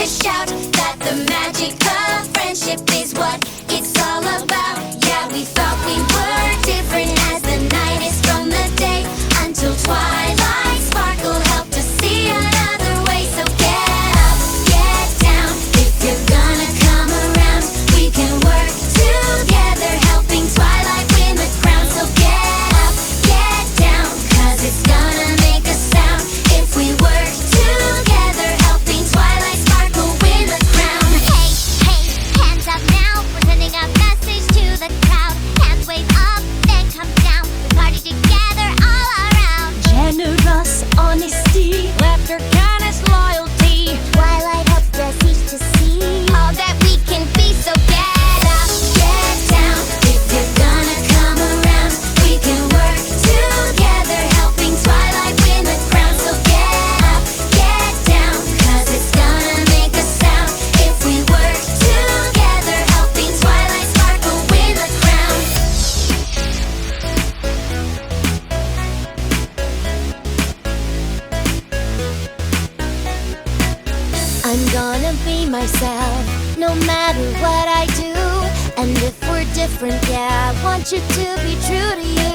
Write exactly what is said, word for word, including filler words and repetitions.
a shout that the magic of friendship is what it's all about. Yeah, we thought we were different as the night is from the day, until twilight sparkle helped us see another way. So get up, get down, if you're gonna come around, we can work together, helping twilight win the crown. So get up, get down, cause it's gonna make a sound if we work together, helping twilight sparkle win the crown. Hey, hey, hands up now, we're sending a message to the crowd. Hands wave up, then come down, we party together all around. Generous honesty, laughter, kindness, loyalty. Twilight helps us each to see all that we can be. So get up, Get down, if you're gonna come around, we can work together, helping twilight win the crown. So get up, get down, cause it's gonna make a sound if we work together, helping twilight sparkle win the crown. I'm gonna be myself, no matter what I do. And if we're different, yeah, I want you to be true to you.